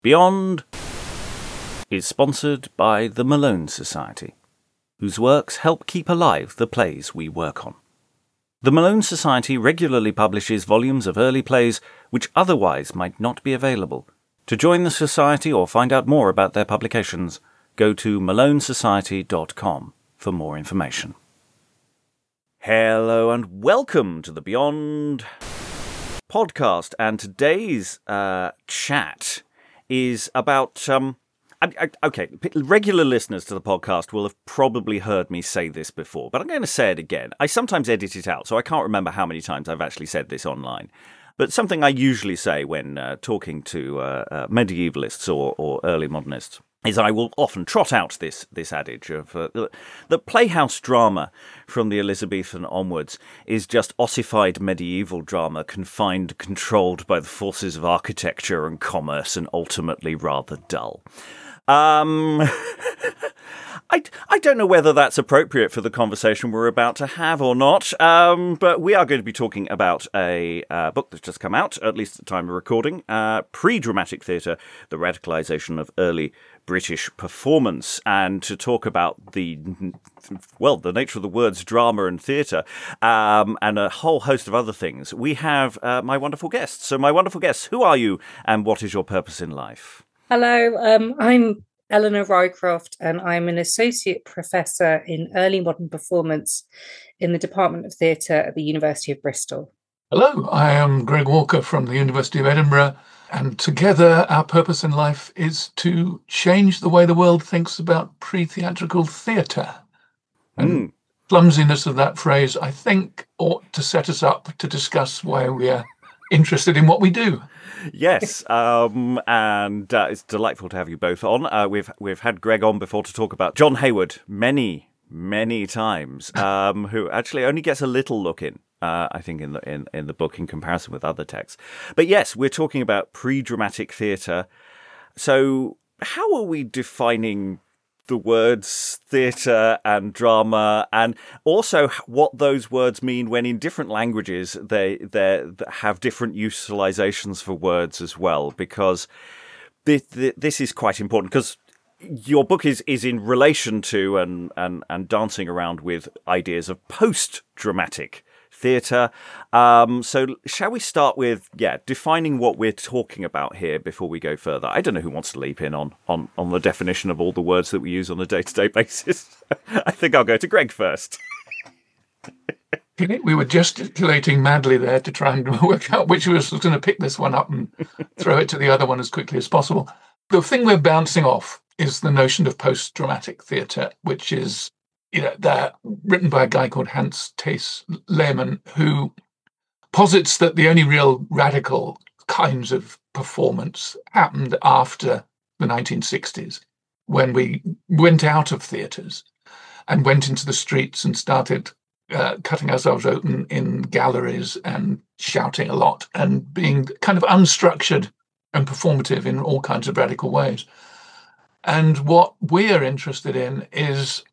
Beyond is sponsored by the Malone Society, whose works help keep alive the plays we work on. The Malone Society regularly publishes volumes of early plays which otherwise might not be available. To join the Society or find out more about their publications, go to malonesociety.com for more information. Hello and welcome to the Beyond podcast, and today's chat is about... Okay, regular listeners to the podcast will have probably heard me say this before, but I'm going to say it again. I sometimes edit it out, so I can't remember how many times I've actually said this online. But something I usually say when talking to medievalists or early modernists is I will often trot out this adage of the playhouse drama from the Elizabethan onwards is just ossified medieval drama, confined, controlled by the forces of architecture and commerce, and ultimately rather dull. I don't know whether that's appropriate for the conversation we're about to have or not, but we are going to be talking about a book that's just come out, at least at the time of recording, Pre-Dramatic Theatre, The Radicalisation of Early British Performance, and to talk about the nature of the words drama and theatre, and a whole host of other things. We have my wonderful guests. So my wonderful guests, who are you and what is your purpose in life? Hello, I'm Eleanor Rycroft, and I'm an associate professor in early modern performance in the Department of Theatre at the University of Bristol. Hello, I am Greg Walker from the University of Edinburgh, and together our purpose in life is to change the way the world thinks about pre-theatrical theatre. And clumsiness of that phrase, I think, ought to set us up to discuss why we are interested in what we do. Yes, and it's delightful to have you both on. We've had Greg on before to talk about John Hayward many times, who actually only gets a little look in, I think, in the book in comparison with other texts. But yes, we're talking about pre-dramatic theatre. So how are we defining the words theatre and drama, and also what those words mean when in different languages they have different utilizations for words as well, because this is quite important, because your book is in relation to and dancing around with ideas of post-dramatic theatre. So shall we start with defining what we're talking about here before we go further? I don't know who wants to leap in on the definition of all the words that we use on a day-to-day basis. I think I'll go to Greg first. We were gesticulating madly there to try and work out which was going to pick this one up and throw it to the other one as quickly as possible. The thing we're bouncing off is the notion of post-dramatic theatre, which is they're written by a guy called Hans Thees Lehmann, who posits that the only real radical kinds of performance happened after the 1960s, when we went out of theatres and went into the streets and started cutting ourselves open in galleries and shouting a lot and being kind of unstructured and performative in all kinds of radical ways. And what we're interested in is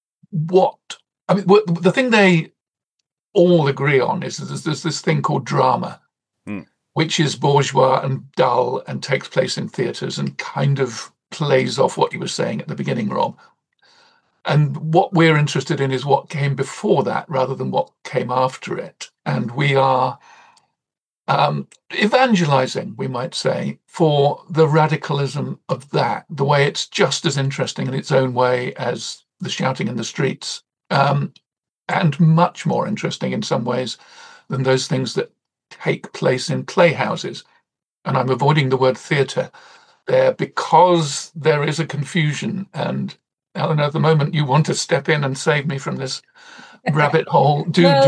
the thing they all agree on is that there's this thing called drama, which is bourgeois and dull and takes place in theatres and kind of plays off what you were saying at the beginning, Rob. And what we're interested in is what came before that rather than what came after it. And we are evangelizing, we might say, for the radicalism of that, the way it's just as interesting in its own way as the shouting in the streets, and much more interesting in some ways than those things that take place in playhouses. And I'm avoiding the word theatre there because there is a confusion. And Eleanor, at the moment you want to step in and save me from this rabbit hole.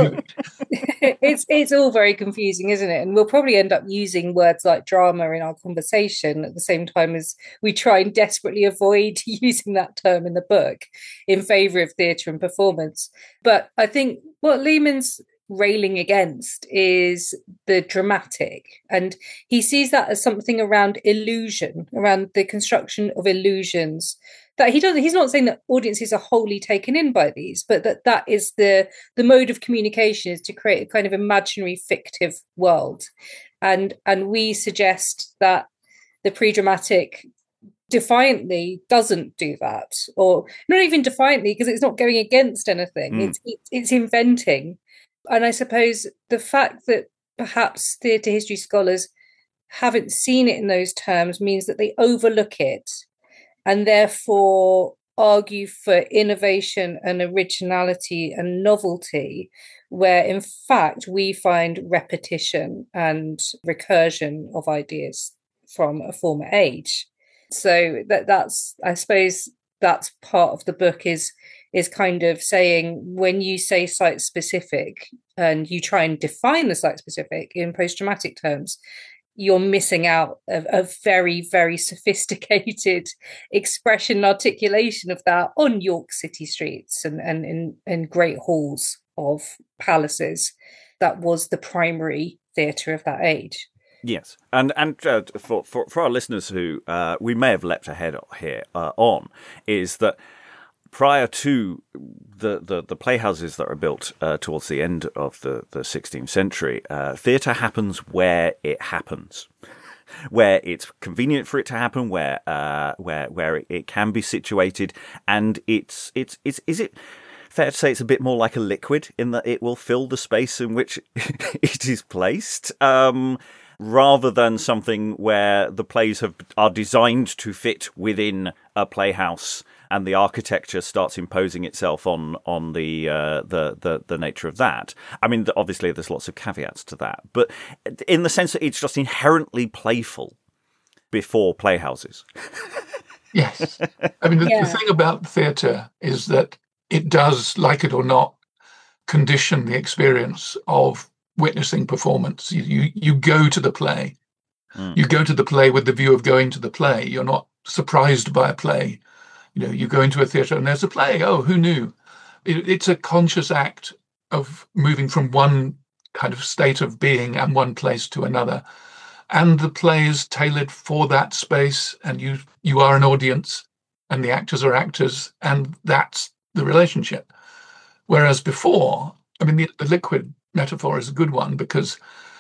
It's all very confusing, isn't it? And we'll probably end up using words like drama in our conversation at the same time as we try and desperately avoid using that term in the book in favour of theatre and performance. But I think what Lehmann's railing against is the dramatic, and he sees that as something around illusion, around the construction of illusions. That he's not saying that audiences are wholly taken in by these, but that is the mode of communication, is to create a kind of imaginary fictive world. And we suggest that the pre-dramatic defiantly doesn't do that, or not even defiantly, because it's not going against anything. It's inventing. And I suppose the fact that perhaps theatre history scholars haven't seen it in those terms means that they overlook it and therefore argue for innovation and originality and novelty, where in fact we find repetition and recursion of ideas from a former age. So that's, I suppose, that's part of the book is kind of saying, when you say site specific and you try and define the site specific in post-dramatic terms, you're missing out a very, very sophisticated expression and articulation of that on York city streets and in great halls of palaces. That was the primary theatre of that age. Yes, and for our listeners who we may have leapt ahead here on, is that prior to the playhouses that are built towards the end of the 16th century, theatre happens where it happens, where it's convenient for it to happen, where it can be situated, and is it fair to say it's a bit more like a liquid in that it will fill the space in which it is placed, rather than something where the plays are designed to fit within a playhouse and the architecture starts imposing itself on the nature of that. I mean, obviously there's lots of caveats to that, but in the sense that it's just inherently playful before playhouses. Yes. I mean, the thing about theatre is that it does, like it or not, condition the experience of witnessing performance. You go to the play. You go to the play with the view of going to the play. You're not surprised by a play. You go into a theatre and there's a play. Oh, who knew? It's a conscious act of moving from one kind of state of being and one place to another. And the play is tailored for that space, and you are an audience and the actors are actors, and that's the relationship. Whereas before, I mean, the liquid metaphor is a good one because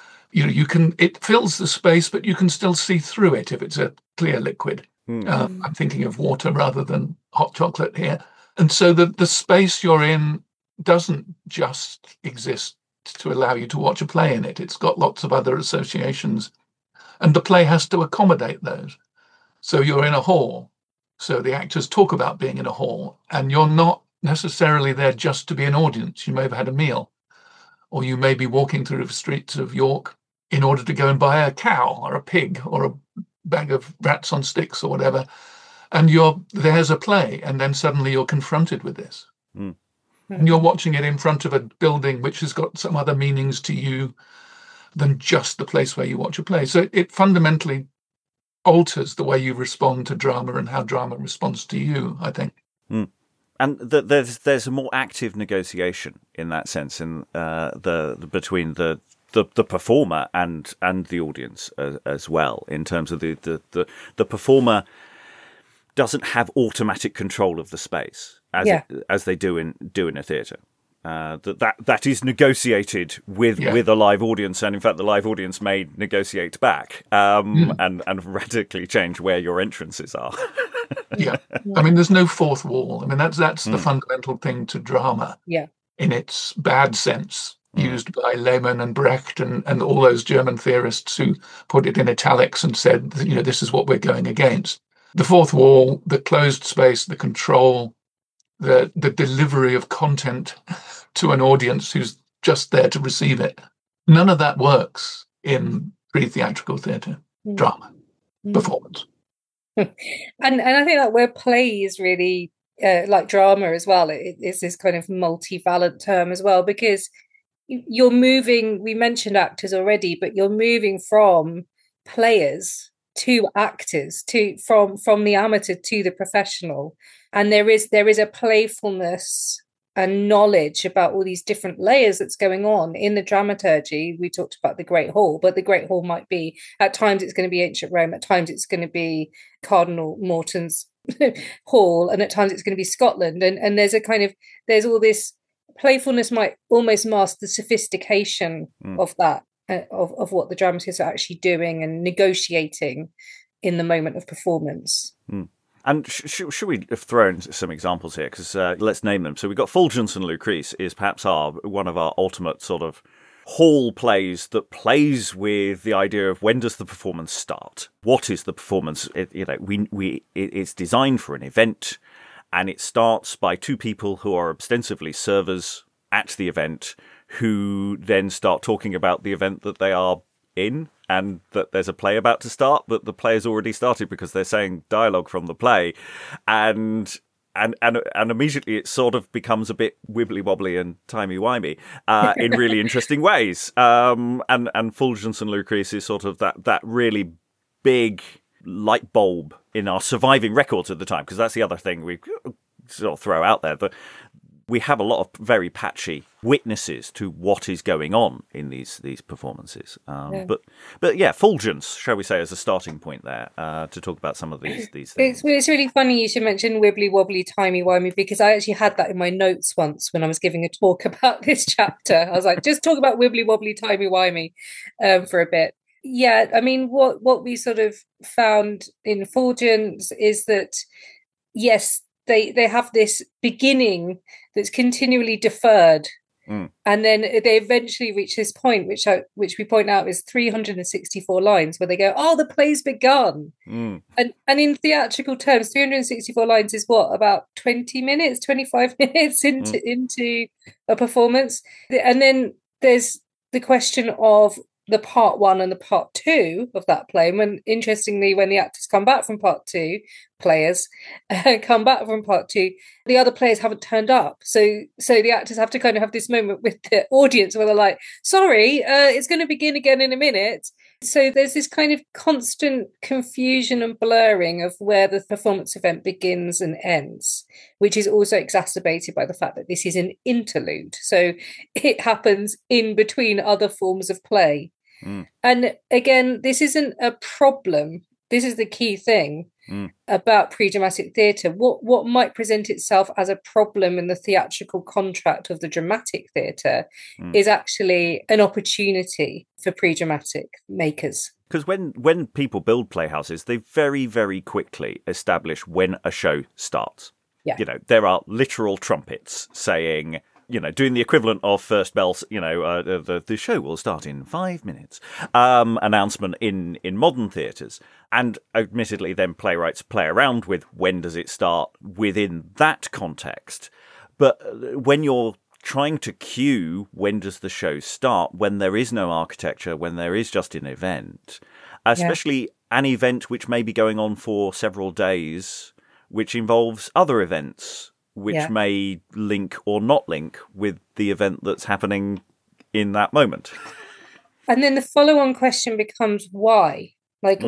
it fills the space, but you can still see through it if it's a clear liquid. I'm thinking of water rather than hot chocolate here. And so the space you're in doesn't just exist to allow you to watch a play in it. It's got lots of other associations, and the play has to accommodate those. So you're in a hall. So the actors talk about being in a hall, and you're not necessarily there just to be an audience. You may have had a meal, or you may be walking through the streets of York in order to go and buy a cow or a pig or a bag of rats on sticks or whatever. And there's a play, and then suddenly you're confronted with this. And you're watching it in front of a building which has got some other meanings to you than just the place where you watch a play. So it fundamentally alters the way you respond to drama and how drama responds to you, I think. And there's a more active negotiation in that sense, in between the performer and the audience as well, in terms of the performer doesn't have automatic control of the space as they do in a theatre. That is negotiated with a live audience, and in fact the live audience may negotiate back and radically change where your entrances are. I mean, there's no fourth wall. I mean, that's the fundamental thing to drama in its bad sense, used by Lehmann and Brecht and all those German theorists who put it in italics and said, this is what we're going against. The fourth wall, the closed space, the control, the delivery of content to an audience who's just there to receive it. None of that works in pre-theatrical theatre, drama, performance. And I think that where play is really like drama as well, it's this kind of multivalent term as well, because you're moving, we mentioned actors already, but you're moving from players to actors, from the amateur to the professional. And there is a playfulness and knowledge about all these different layers that's going on in the dramaturgy. We talked about the Great Hall, but the Great Hall might be, at times it's going to be ancient Rome, at times it's going to be Cardinal Morton's Hall, and at times it's going to be Scotland. And there's all this playfulness might almost mask the sophistication of that, of what the dramatists are actually doing and negotiating in the moment of performance. And should we throw in some examples here? Because let's name them. So we've got Fulgence and Lucrece is perhaps one of our ultimate sort of hall plays that plays with the idea of when does the performance start? What is the performance? It's designed for an event, and it starts by two people who are ostensibly servers at the event, who then start talking about the event that they are in, and that there's a play about to start, but the play has already started because they're saying dialogue from the play, and immediately it sort of becomes a bit wibbly wobbly and timey wimey in really interesting ways. And Fulgence and Lucrece is sort of that really big light bulb in our surviving records at the time, because that's the other thing we sort of throw out there. We have a lot of very patchy witnesses to what is going on in these performances. But yeah, Fulgence, shall we say, as a starting point there to talk about some of these things. It's really funny you should mention wibbly wobbly timey wimey, because I actually had that in my notes once when I was giving a talk about this chapter. I was like, just talk about wibbly wobbly timey wimey for a bit. Yeah, I mean, what we sort of found in Fulgence is that, yes, they have this beginning that's continually deferred, and then they eventually reach this point, which we point out is 364 lines, where they go, "Oh, the play's begun," and in theatrical terms, 364 lines is what, about 20 minutes, 25 minutes into a performance, and then there's the question of the part one and the part two of that play. And interestingly, when the actors come back from part two, players come back from part two, the other players haven't turned up. So the actors have to kind of have this moment with the audience where they're like, sorry, it's going to begin again in a minute. So there's this kind of constant confusion and blurring of where the performance event begins and ends, which is also exacerbated by the fact that this is an interlude. So it happens in between other forms of play. And again, this isn't a problem. This is the key thing about pre-dramatic theatre. What might present itself as a problem in the theatrical contract of the dramatic theatre is actually an opportunity for pre-dramatic makers. Because when people build playhouses, they very, very quickly establish when a show starts. Yeah. There are literal trumpets saying, doing the equivalent of first bells, the show will start in 5 minutes, announcement in modern theatres. And admittedly, then playwrights play around with when does it start within that context. But when you're trying to cue when does the show start, when there is no architecture, when there is just an event, especially an event which may be going on for several days, which involves other events, which may link or not link with the event that's happening in that moment. And then the follow-on question becomes why? Like,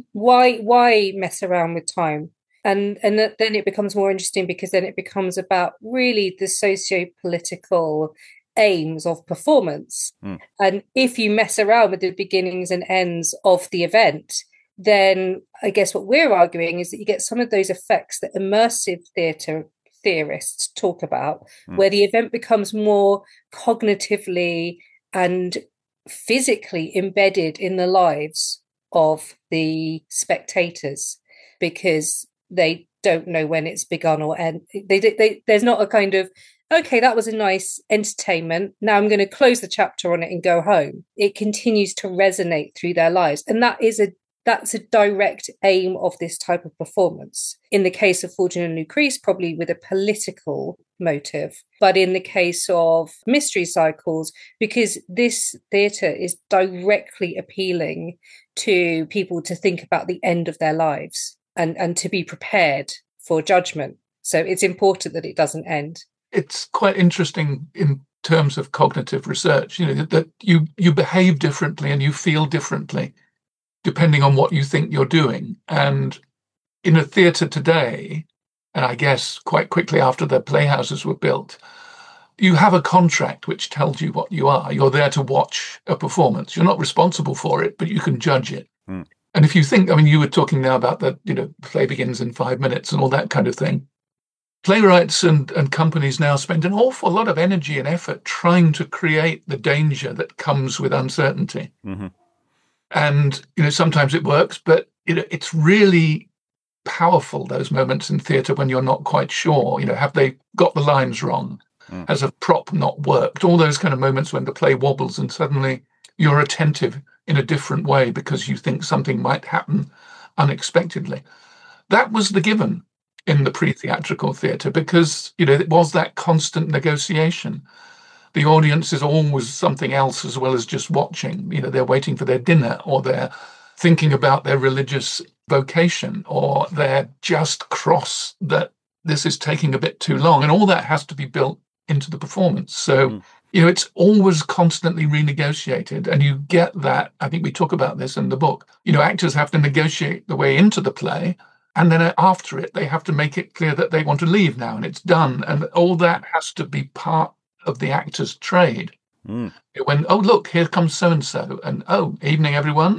why mess around with time? And then it becomes more interesting, because then it becomes about really the socio-political aims of performance. And if you mess around with the beginnings and ends of the event, then I guess what we're arguing is that you get some of those effects that immersive theatre theorists talk about, where the event becomes more cognitively and physically embedded in the lives of the spectators, because they don't know when it's begun or end. There's not a kind of, okay, that was a nice entertainment, now I'm going to close the chapter on it and go home. It continues to resonate through their lives, and that's a direct aim of this type of performance. In the case of Fulgence and Lucrece, probably with a political motive. But in the case of Mystery Cycles, because this theatre is directly appealing to people to think about the end of their lives and to be prepared for judgment. So it's important that it doesn't end. It's quite interesting in terms of cognitive research, that you behave differently and you feel differently depending on what you think you're doing. And in a theatre today, and I guess quite quickly after the playhouses were built, you have a contract which tells you what you are. You're there to watch a performance. You're not responsible for it, but you can judge it. And if you think, you were talking now about the, play begins in 5 minutes and all that kind of thing. Playwrights and companies now spend an awful lot of energy and effort trying to create the danger that comes with uncertainty. And, sometimes it works, but it's really powerful, those moments in theatre when you're not quite sure, have they got the lines wrong? Has a prop not worked? All those kind of moments when the play wobbles and suddenly you're attentive in a different way because you think something might happen unexpectedly. That was the given in the pre-theatrical theatre because, it was that constant negotiation. The audience is always something else as well as just watching. They're waiting for their dinner, or they're thinking about their religious vocation, or they're just cross that this is taking a bit too long. And all that has to be built into the performance. So, it's always constantly renegotiated. And you get that. I think we talk about this in the book. Actors have to negotiate the way into the play. And then after it, they have to make it clear that they want to leave now and it's done. And all that has to be part of the actor's trade. When, oh, look, here comes so-and-so. And, oh, evening, everyone.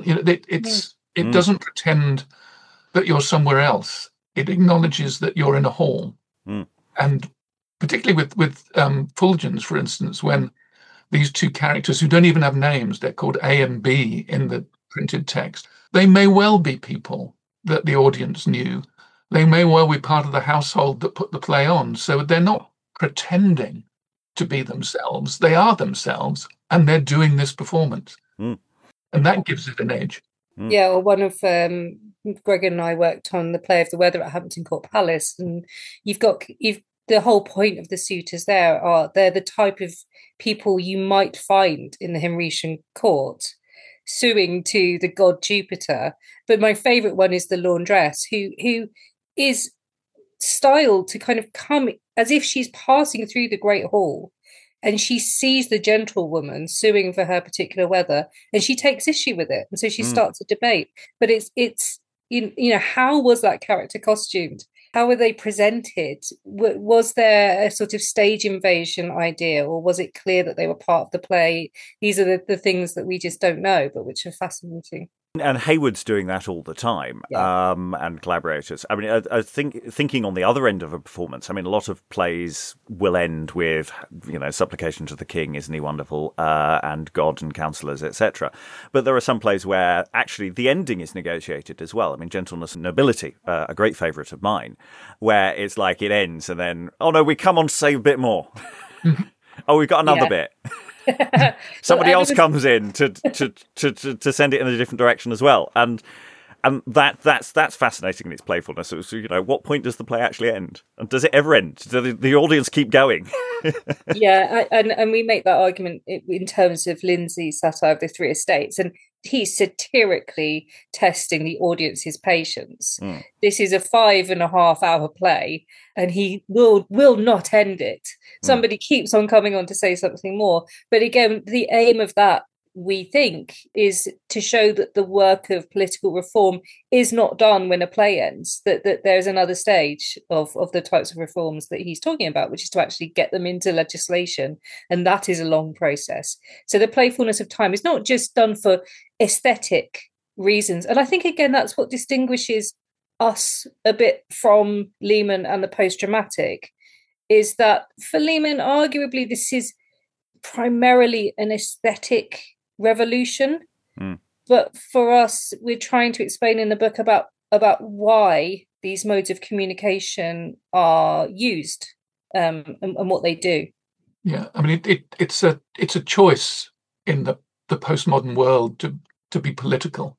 It doesn't pretend that you're somewhere else. It acknowledges that you're in a hall. And particularly with Fulgens, for instance, when these two characters who don't even have names, they're called A and B in the printed text, they may well be people that the audience knew. They may well be part of the household that put the play on. So they're not pretending to be themselves. They are themselves, and they're doing this performance. And that gives it an edge. Yeah, or one of Greg and I worked on the play of The Weather at Hampton Court Palace, and you've the whole point of the suitors they're the type of people you might find in the Himretian court suing to the god Jupiter. But my favourite one is the laundress, who is styled to kind of come as if she's passing through the Great Hall, and she sees the gentlewoman suing for her particular weather, and she takes issue with it, and so she starts a debate. But it's how was that character costumed? How were they presented? Was there a sort of stage invasion idea, or was it clear that they were part of the play? These are the things that we just don't know, but which are fascinating. And Hayward's doing that all the time, and collaborators. I mean, I think thinking on the other end of a performance, I mean, a lot of plays will end with, supplication to the king, isn't he wonderful, and God and counsellors, etc. But there are some plays where actually the ending is negotiated as well. I mean, Gentleness and Nobility, a great favourite of mine, where it's like it ends and then, oh no, we come on to say a bit more. Oh, we've got another bit. Somebody else comes in to send it in a different direction as well, and that's fascinating in its playfulness. So, what point does the play actually end, and does it ever end? Does the audience keep going? And we make that argument in terms of Lindsay's satire of the Three Estates, and he's satirically testing the audience's patience. This is a 5.5 hour play, and he will not end it. Somebody keeps on coming on to say something more. But again, the aim of that, we think, is to show that the work of political reform is not done when a play ends, that there's another stage of the types of reforms that he's talking about, which is to actually get them into legislation. And that is a long process. So the playfulness of time is not just done for aesthetic reasons. And I think, again, that's what distinguishes us a bit from Lehman and the post-dramatic, is that for Lehman, arguably, this is primarily an aesthetic revolution. But for us, we're trying to explain in the book about why these modes of communication are used, and what they do. Yeah, I mean, it's a choice in the postmodern world to be political.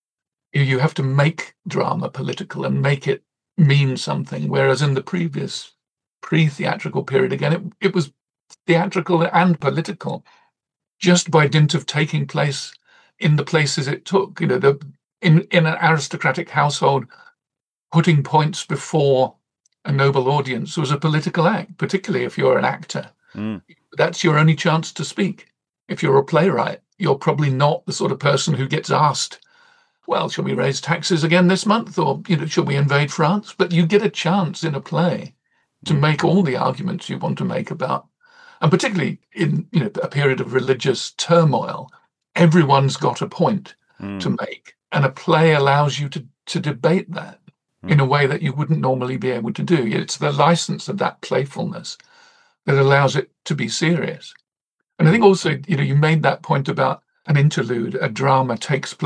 You have to make drama political and make it mean something, whereas in the previous pre-theatrical period, again, it was theatrical and political, just by dint of taking place in the places it took. In an aristocratic household, putting points before a noble audience was a political act, particularly if you're an actor. That's your only chance to speak. If you're a playwright, you're probably not the sort of person who gets asked, well, shall we raise taxes again this month, or shall we invade France? But you get a chance in a play to make all the arguments you want to make about. And particularly in a period of religious turmoil, everyone's got a point to make. And a play allows you to debate that in a way that you wouldn't normally be able to do. It's the license of that playfulness that allows it to be serious. And I think also, you made that point about an interlude. A drama takes place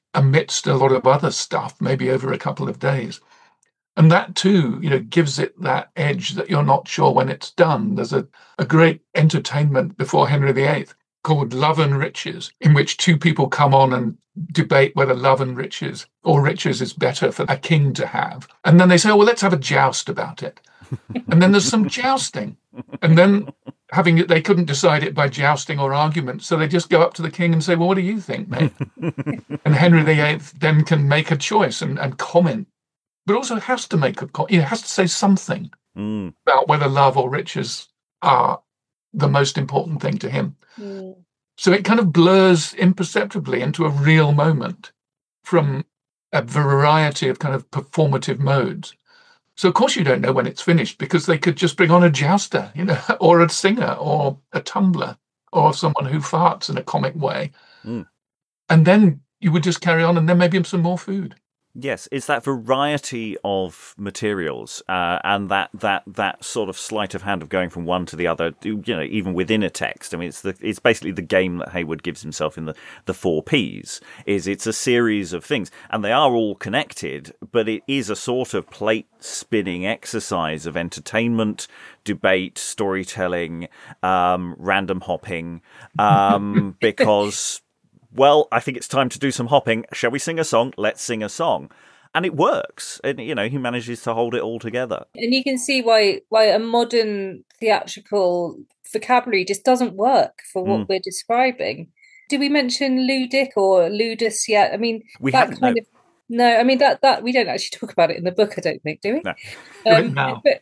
amidst a lot of other stuff, maybe over a couple of days. And that too, gives it that edge that you're not sure when it's done. There's a great entertainment before Henry VIII called Love and Riches, in which two people come on and debate whether love and riches or riches is better for a king to have. And then they say, oh, well, let's have a joust about it. And then there's some jousting. And then they couldn't decide it by jousting or argument. So they just go up to the king and say, well, what do you think, mate? And Henry VIII then can make a choice and comment, but also has to has to say something about whether love or riches are the most important thing to him. So it kind of blurs imperceptibly into a real moment from a variety of kind of performative modes. So of course you don't know when it's finished, because they could just bring on a jouster, or a singer or a tumbler or someone who farts in a comic way. And then you would just carry on, and then maybe some more food. Yes, it's that variety of materials and that sort of sleight of hand of going from one to the other, even within a text. I mean, it's basically the game that Heywood gives himself in the 4 Ps. It's a series of things, and they are all connected, but it is a sort of plate spinning exercise of entertainment, debate, storytelling, random hopping, because... well, I think it's time to do some hopping. Shall we sing a song? Let's sing a song. And it works. And, he manages to hold it all together. And you can see why a modern theatrical vocabulary just doesn't work for what we're describing. Did we mention ludic or ludus yet? I mean, we that haven't, kind of... No, I mean, that we don't actually talk about it in the book, I don't think, do we? No. No. But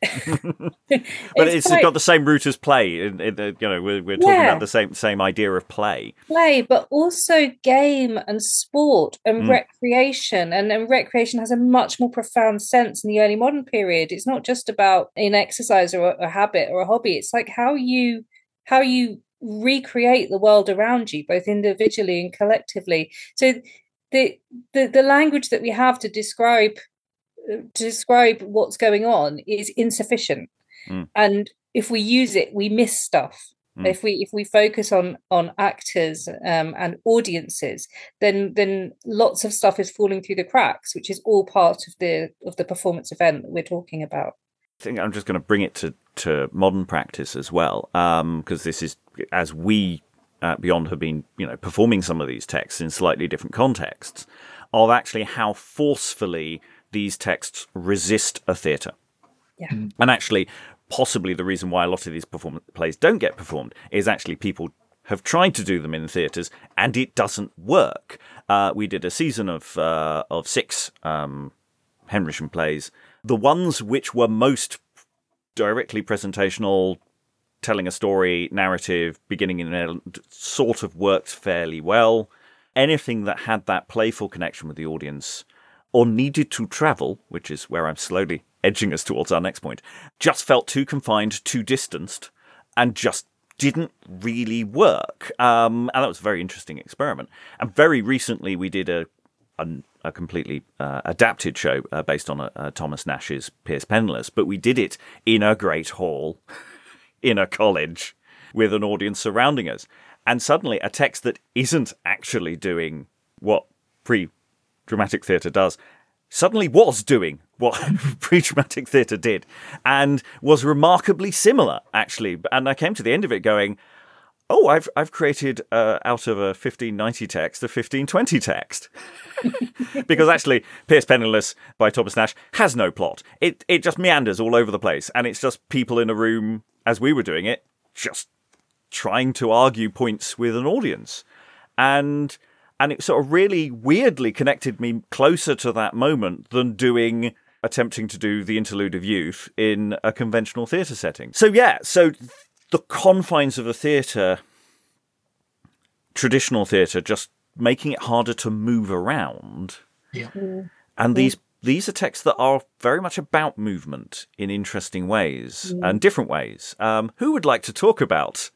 it's got the same root as play. We're talking about the same idea of play. Play, but also game and sport and recreation. And recreation has a much more profound sense in the early modern period. It's not just about an exercise or a habit or a hobby. It's like how you recreate the world around you, both individually and collectively. So the language that we have to describe what's going on is insufficient, and if we use it, we miss stuff. If we focus on actors and audiences, then lots of stuff is falling through the cracks, which is all part of the performance event that we're talking about. I think I'm just going to bring it to modern practice as well, because this is, as we Beyond have been, performing some of these texts in slightly different contexts, of actually how forcefully these texts resist a theatre. Yeah. And actually, possibly the reason why a lot of these plays don't get performed is actually people have tried to do them in theatres and it doesn't work. We did a season of 6 Henrysham plays. The ones which were most directly presentational, telling a story, narrative, beginning in an end, sort of worked fairly well. Anything that had that playful connection with the audience or needed to travel, which is where I'm slowly edging us towards our next point, just felt too confined, too distanced, and just didn't really work. And that was a very interesting experiment. And very recently we did a completely adapted show based on Thomas Nash's Piers Penniless, but we did it in a great hall in a college with an audience surrounding us. And suddenly a text that isn't actually doing what pre-dramatic theatre does suddenly was doing what pre-dramatic theatre did and was remarkably similar, actually. And I came to the end of it going, oh, I've created out of a 1590 text a 1520 text. Because actually, Piers Penniless by Thomas Nash has no plot. It just meanders all over the place. And it's just people in a room, as we were doing it, just trying to argue points with an audience. And it sort of really weirdly connected me closer to that moment than attempting to do the Interlude of Youth in a conventional theatre setting. So the confines of a theatre, traditional theatre, just making it harder to move around. Yeah. And these are texts that are very much about movement in interesting ways and different ways. Who would like to talk about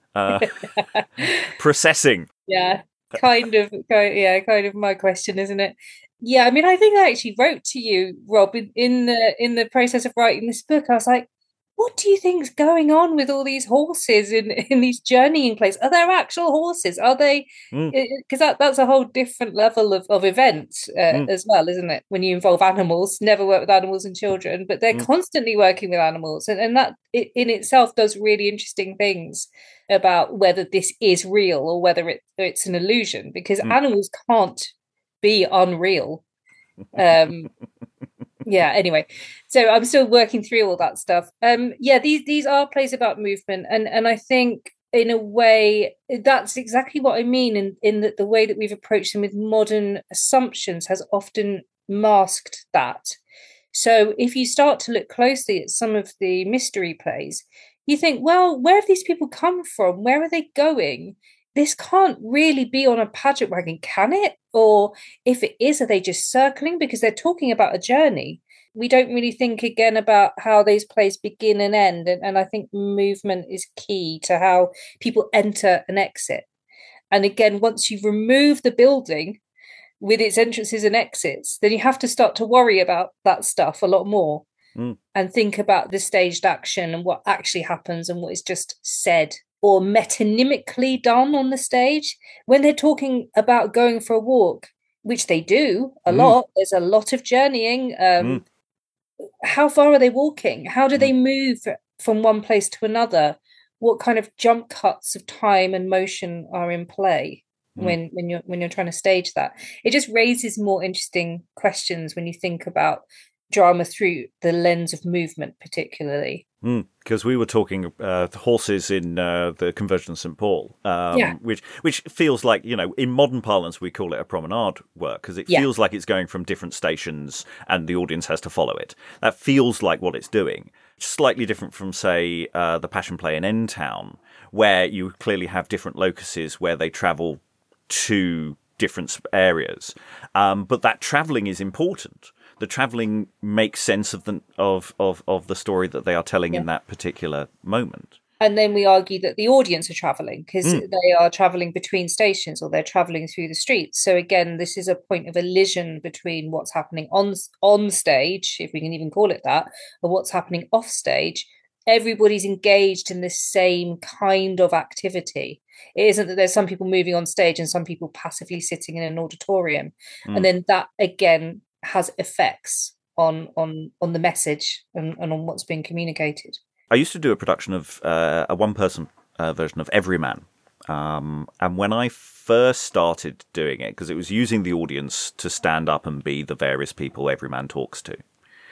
processing? Yeah, kind of my question, isn't it? Yeah, I mean, I think I actually wrote to you, Rob, in the process of writing this book. I was like, what do you think's going on with all these horses in these journeying places? Are there actual horses? Are they? Because that's a whole different level of event as well, isn't it? When you involve animals, never work with animals and children, but they're constantly working with animals, and that in itself does really interesting things about whether this is real or whether it's an illusion, because animals can't be unreal. Yeah, anyway, so I'm still working through all that stuff. These are plays about movement, and I think in a way that's exactly what I mean in that the way that we've approached them with modern assumptions has often masked that. So if you start to look closely at some of the mystery plays, you think, well, where have these people come from? Where are they going? This can't really be on a pageant wagon, can it? Or if it is, are they just circling? Because they're talking about a journey. We don't really think again about how these plays begin and end. And I think movement is key to how people enter and exit. And again, once you've removed the building with its entrances and exits, then you have to start to worry about that stuff a lot more and think about the staged action and what actually happens and what is just said or metonymically done on the stage. When they're talking about going for a walk, which they do a lot, there's a lot of journeying. How far are they walking? How do they move from one place to another? What kind of jump cuts of time and motion are in play when you're trying to stage that? It just raises more interesting questions when you think about drama through the lens of movement, particularly. Because we were talking horses in the Conversion of St. Paul, which feels like, in modern parlance, we call it a promenade work, because it feels like it's going from different stations and the audience has to follow it. That feels like what it's doing. Slightly different from, say, the Passion Play in N Town, where you clearly have different locuses where they travel to different areas. But that travelling is important. The travelling makes sense of the story that they are telling in that particular moment. And then we argue that the audience are travelling because they are travelling between stations or they're travelling through the streets. So again, this is a point of elision between what's happening on stage, if we can even call it that, or what's happening off stage. Everybody's engaged in the same kind of activity. It isn't that there's some people moving on stage and some people passively sitting in an auditorium. And then that, again, has effects on the message and on what's being communicated. I used to do a production of a one-person version of Everyman. And when I first started doing it, because it was using the audience to stand up and be the various people Everyman talks to.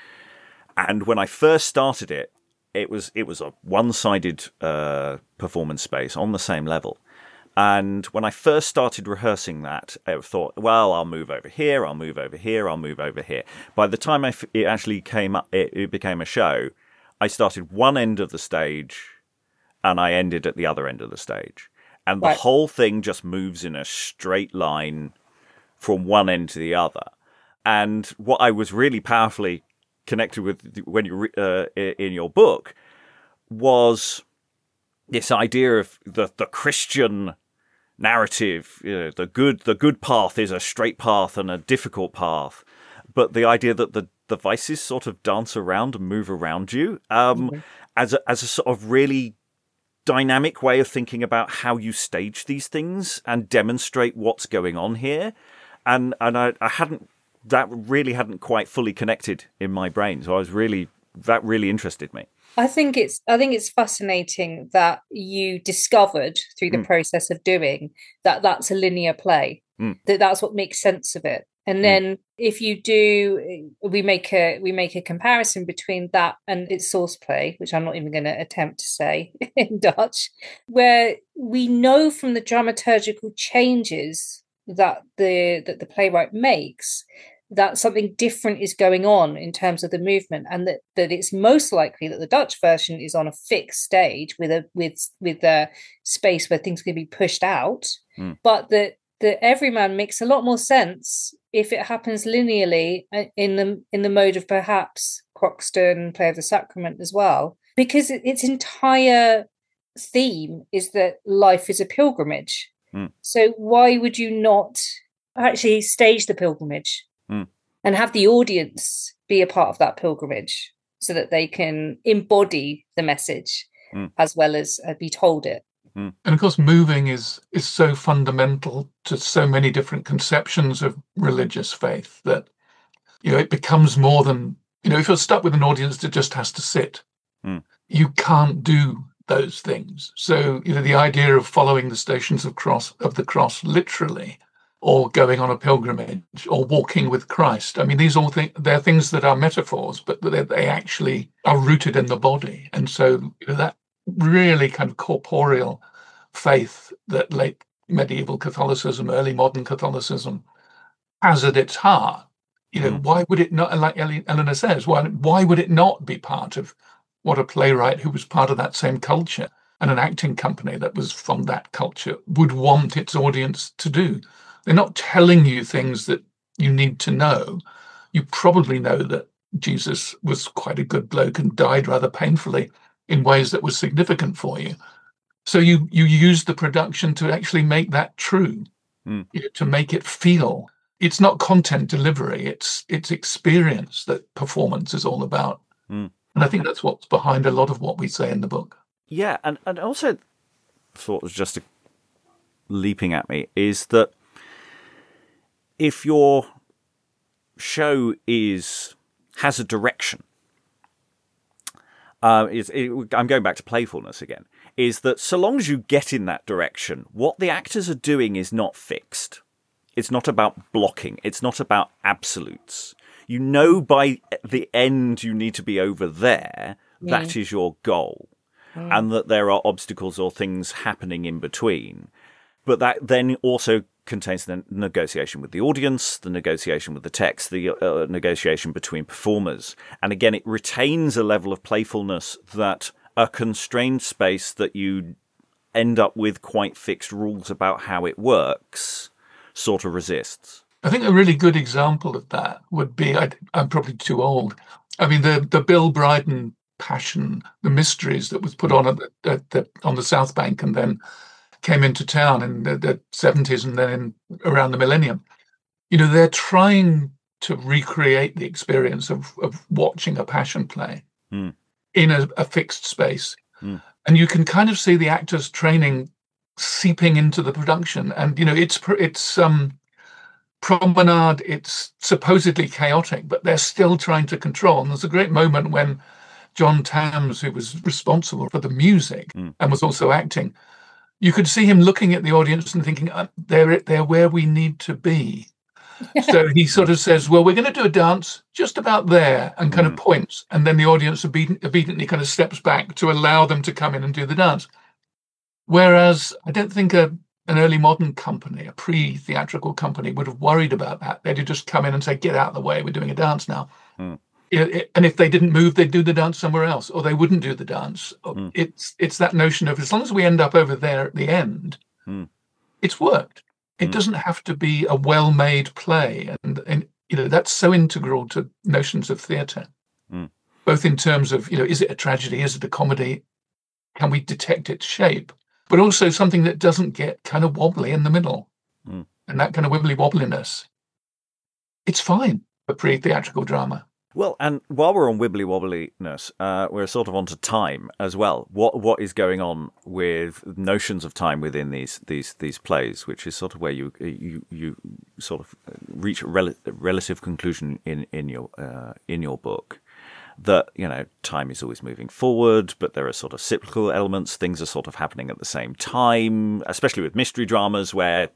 And when I first started it, it was a one-sided performance space on the same level. And when I first started rehearsing that, I thought, well, I'll move over here, I'll move over here, I'll move over here. By the time it actually came up, it became a show, I started one end of the stage and I ended at the other end of the stage. And the whole thing just moves in a straight line from one end to the other. And what I was really powerfully connected with when you in your book was this idea of the Christian narrative. The good path is a straight path and a difficult path, but the idea that the vices sort of dance around and move around you as a sort of really dynamic way of thinking about how you stage these things and demonstrate what's going on here. And I really hadn't quite fully connected in my brain. So that really interested me. I think it's fascinating that you discovered through the process of doing that's a linear play, that's what makes sense of it. And then if you do, we make a comparison between that and its source play, which I'm not even going to attempt to say in Dutch, where we know from the dramaturgical changes that the playwright makes that something different is going on in terms of the movement, and that it's most likely that the Dutch version is on a fixed stage with a space where things can be pushed out, but that Everyman makes a lot more sense if it happens linearly in the mode of perhaps Croxton, Play of the Sacrament as well, because its entire theme is that life is a pilgrimage. So why would you not actually stage the pilgrimage and have the audience be a part of that pilgrimage? so that they can embody the message as well as be told it. And of course, moving is so fundamental to so many different conceptions of religious faith that, it becomes more than, if you're stuck with an audience that just has to sit, you can't do those things. So, the idea of following the stations of the cross literally, or going on a pilgrimage, or walking with Christ. I mean, these all they're things that are metaphors, but they actually are rooted in the body. And so that really kind of corporeal faith that late medieval Catholicism, early modern Catholicism has at its heart, why would it not, like Eleanor says, why would it not be part of what a playwright who was part of that same culture and an acting company that was from that culture would want its audience to do? They're not telling you things that you need to know. You probably know that Jesus was quite a good bloke and died rather painfully in ways that was significant for you. So you use the production to actually make that true, to make it feel. It's not content delivery, it's experience that performance is all about. And I think that's what's behind a lot of what we say in the book. Yeah, and also thought was just leaping at me is that if your show has a direction, I'm going back to playfulness again, is that so long as you get in that direction, what the actors are doing is not fixed. It's not about blocking. It's not about absolutes. You know by the end you need to be over there. That is your goal. And that there are obstacles or things happening in between. But that then also contains the negotiation with the audience, the negotiation with the text, the negotiation between performers. And again, it retains a level of playfulness that a constrained space that you end up with quite fixed rules about how it works sort of resists. I think a really good example of that would be, I'm probably too old. I mean, the Bill Bryden Passion, the Mysteries that was put on on the South Bank and then came into town in the 70s and then around the millennium. They're trying to recreate the experience of watching a Passion play in a fixed space. And you can kind of see the actors' training seeping into the production. And, it's promenade, it's supposedly chaotic, but they're still trying to control. And there's a great moment when John Tams, who was responsible for the music and was also acting, you could see him looking at the audience and thinking, they're where we need to be. So he sort of says, well, we're going to do a dance just about there, and kind of points. And then the audience obediently kind of steps back to allow them to come in and do the dance. Whereas I don't think an early modern company, a pre-theatrical company, would have worried about that. They'd just come in and say, get out of the way, we're doing a dance now. And if they didn't move, they'd do the dance somewhere else, or they wouldn't do the dance. It's that notion of, as long as we end up over there at the end, it's worked. It doesn't have to be a well-made play, and that's so integral to notions of theatre, both in terms of is it a tragedy, is it a comedy, can we detect its shape, but also something that doesn't get kind of wobbly in the middle, and that kind of wibbly-wobbliness. It's fine for pre-theatrical drama. Well, and while we're on wibbly-wobbliness, we're sort of onto time as well. What is going on with notions of time within these plays, which is sort of where you sort of reach a relative conclusion in your book, that time is always moving forward, but there are sort of cyclical elements. Things are sort of happening at the same time, especially with mystery dramas, where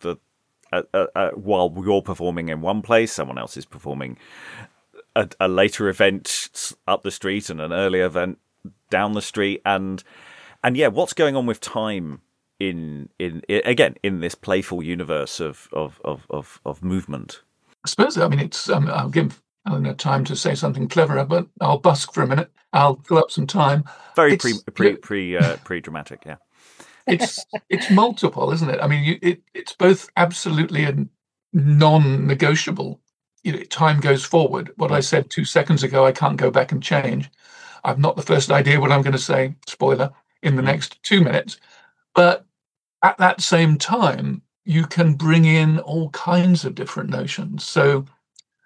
while you're performing in one place, someone else is performing a later event up the street and an earlier event down the street, and what's going on with time in this playful universe of movement? I suppose, it's I'll give Eleanor time to say something cleverer, but I'll busk for a minute. I'll fill up some time. Very pre-dramatic, yeah. It's multiple, isn't it? I mean, it's both absolutely a non-negotiable. Time goes forward. What I said 2 seconds ago, I can't go back and change. I've not the first idea what I'm going to say, spoiler, in the next 2 minutes. But at that same time, you can bring in all kinds of different notions. So,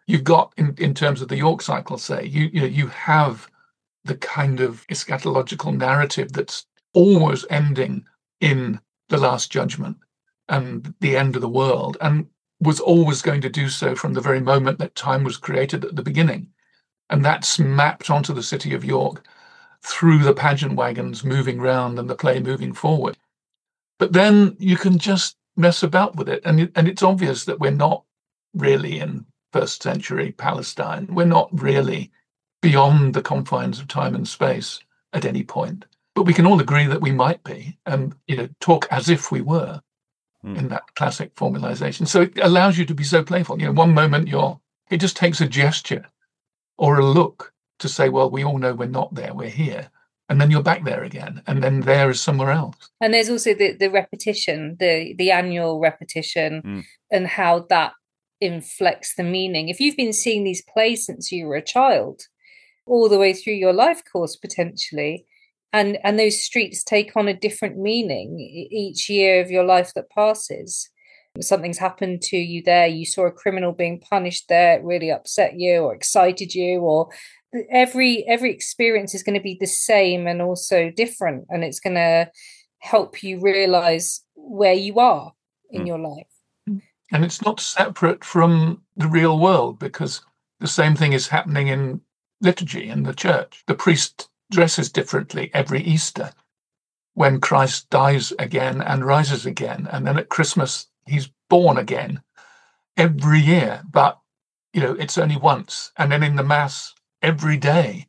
you've got, in terms of the York cycle, say, you have the kind of eschatological narrative that's always ending in the Last Judgment and the end of the world, and was always going to do so from the very moment that time was created at the beginning. And that's mapped onto the city of York through the pageant wagons moving round and the play moving forward. But then you can just mess about with it. And it's obvious that we're not really in first century Palestine. We're not really beyond the confines of time and space at any point. But we can all agree that we might be, and talk as if we were in that classic formalization. So it allows you to be so playful. One moment it just takes a gesture or a look to say, well, we all know we're not there, we're here. And then you're back there again, and then there is somewhere else. And there's also the repetition, the annual repetition, and how that inflects the meaning. If you've been seeing these plays since you were a child, all the way through your life course potentially, and those streets take on a different meaning each year of your life that passes. Something's happened to you there, you saw a criminal being punished there, it really upset you or excited you, or every experience is going to be the same and also different, and it's going to help you realize where you are in your life. And it's not separate from the real world, because the same thing is happening in liturgy in the church. The priest dresses differently every Easter when Christ dies again and rises again, and then at Christmas he's born again every year, but it's only once. And then in the Mass every day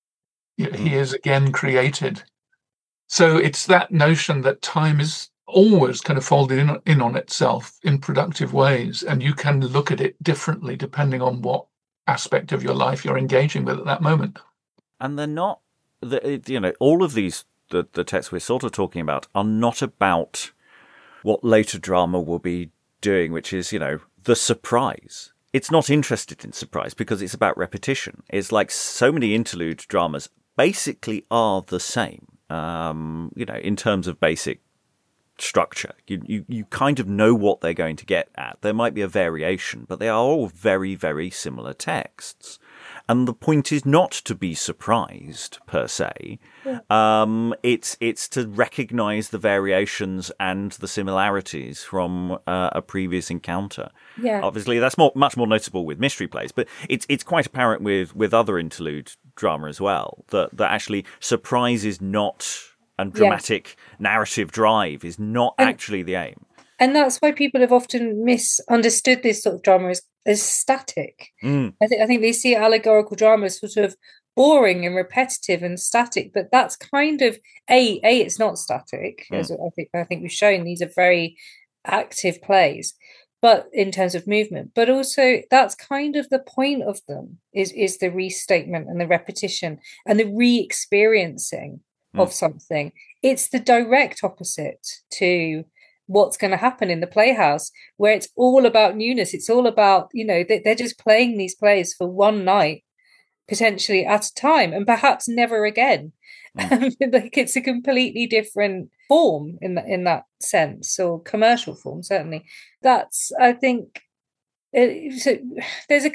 he is again created. So it's that notion that time is always kind of folded in on itself in productive ways, and you can look at it differently depending on what aspect of your life you're engaging with at that moment. And they're not, all of these, the texts we're sort of talking about, are not about what later drama will be doing, which is, the surprise. It's not interested in surprise because it's about repetition. It's like so many interlude dramas basically are the same, in terms of basic structure. You kind of know what they're going to get at. There might be a variation, but they are all very, very similar texts. And the point is not to be surprised per se. Yeah. It's to recognise the variations and the similarities from a previous encounter. Yeah. Obviously, that's much more noticeable with mystery plays, but it's quite apparent with other interlude drama as well that actually surprise is not, and dramatic narrative drive is not actually the aim. And that's why people have often misunderstood this sort of drama as static. I think they see allegorical drama as sort of boring and repetitive and static, but that's kind of it's not static. As I think we've shown, these are very active plays, but in terms of movement, but also that's kind of the point of them is the restatement and the repetition and the re-experiencing of something. It's the direct opposite to what's going to happen in the Playhouse, where it's all about newness. It's all about, they're just playing these plays for one night, potentially at a time, and perhaps never again. Like it's a completely different form in that sense, or commercial form, certainly. That's, I think, so there's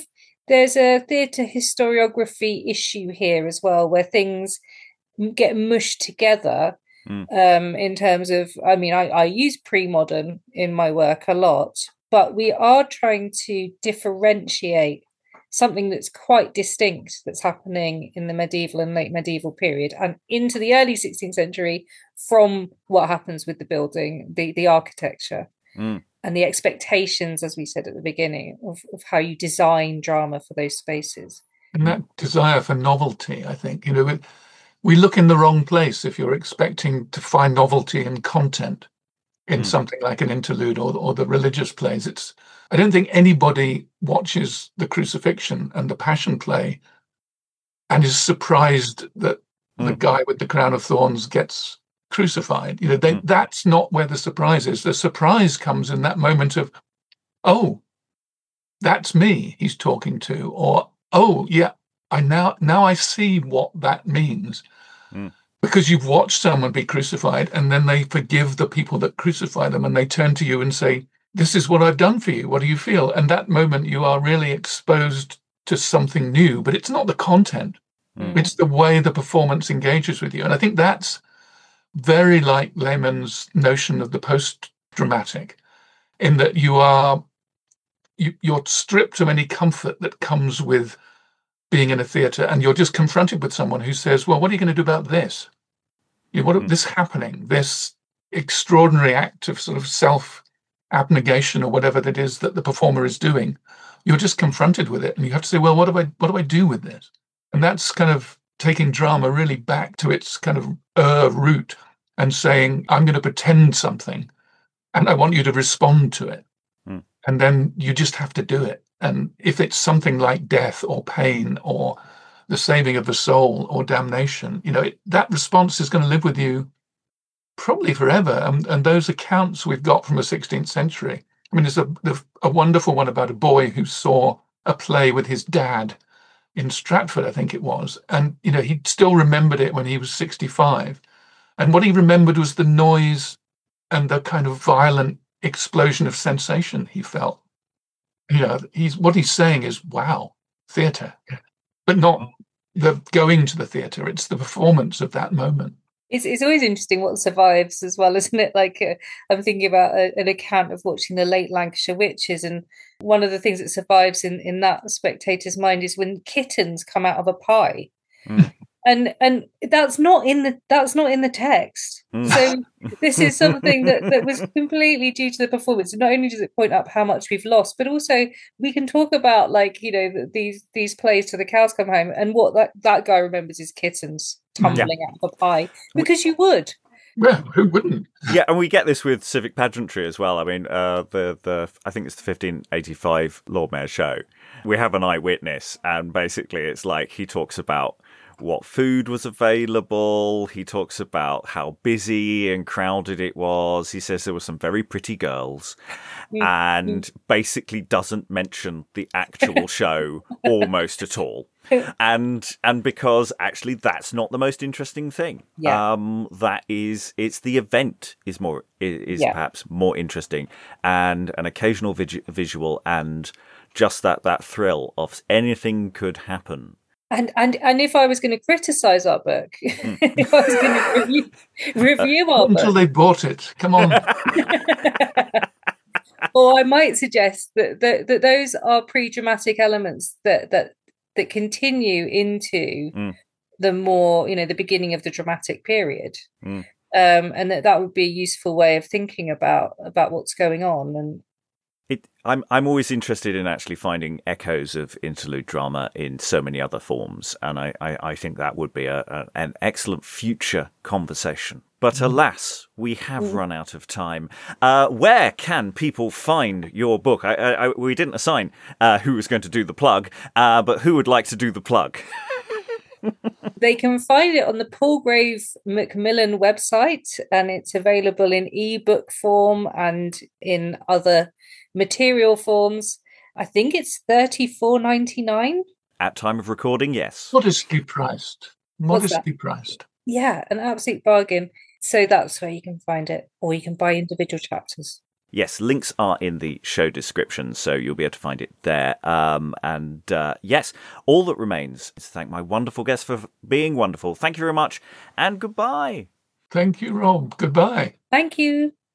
a theatre historiography issue here as well, where things get mushed together. In terms of, I use pre-modern in my work a lot, but we are trying to differentiate something that's quite distinct that's happening in the medieval and late medieval period and into the early 16th century from what happens with the building, the architecture, and the expectations, as we said at the beginning, of how you design drama for those spaces. And that desire for novelty, I think, we look in the wrong place if you're expecting to find novelty in content in something like an interlude or the religious plays. I don't think anybody watches the Crucifixion and the Passion play and is surprised that the guy with the crown of thorns gets crucified. That's not where the surprise is. The surprise comes in that moment of, oh, that's me he's talking to, or, oh, yeah, now I see what that means. Because you've watched someone be crucified and then they forgive the people that crucify them and they turn to you and say, this is what I've done for you. What do you feel? And that moment you are really exposed to something new, but it's not the content. It's the way the performance engages with you. And I think that's very like Lehman's notion of the post-dramatic, in that you're stripped of any comfort that comes with being in a theatre, and you're just confronted with someone who says, well, what are you going to do about this? This happening, this extraordinary act of sort of self-abnegation or whatever that is that the performer is doing. You're just confronted with it, and you have to say, well, what do I do with this? And that's kind of taking drama really back to its kind of root and saying, I'm going to pretend something and I want you to respond to it. And then you just have to do it. And if it's something like death or pain or the saving of the soul or damnation, that response is going to live with you probably forever. And those accounts we've got from the 16th century, I mean, there's a wonderful one about a boy who saw a play with his dad in Stratford, I think it was. And, he still remembered it when he was 65. And what he remembered was the noise and the kind of violent explosion of sensation he felt. What he's saying is, wow, theatre, but not the going to the theatre. It's the performance of that moment. It's always interesting what survives as well, isn't it? Like I'm thinking about an account of watching the late Lancashire Witches, and one of the things that survives in that spectator's mind is when kittens come out of a pie. And that's not in the text. So this is something that was completely due to the performance. Not only does it point up how much we've lost, but also we can talk about these plays till the cows come home, and what that guy remembers is kittens tumbling out of a pie, because you would. Well, who wouldn't? Yeah, and we get this with civic pageantry as well. I mean, I think it's the 1585 Lord Mayor's show. We have an eyewitness, and basically it's like he talks about what food was available. He talks about how busy and crowded it was. He says there were some very pretty girls, and basically doesn't mention the actual show almost at all. And because actually that's not the most interesting thing. It's the event is perhaps more interesting, and an occasional visual, and just that thrill of anything could happen. And if I was going to criticize our book, if I was going to review our book, until they bought it, come on. Or I might suggest that those are pre-dramatic elements that continue into the more, the beginning of the dramatic period, and that would be a useful way of thinking about what's going on. And I'm always interested in actually finding echoes of interlude drama in so many other forms, and I think that would be an excellent future conversation. But alas, we have run out of time. Where can people find your book? We didn't assign who was going to do the plug, but who would like to do the plug? They can find it on the Palgrave Macmillan website, and it's available in ebook form and in other material forms. I think it's $34.99 at time of recording. Yes, modestly priced. Yeah, an absolute bargain. So that's where you can find it, or you can buy individual chapters. Yes, links are in the show description, so you'll be able to find it there. Yes, all that remains is to thank my wonderful guest for being wonderful. Thank you very much, and goodbye. Thank you, Rob. Goodbye. Thank you.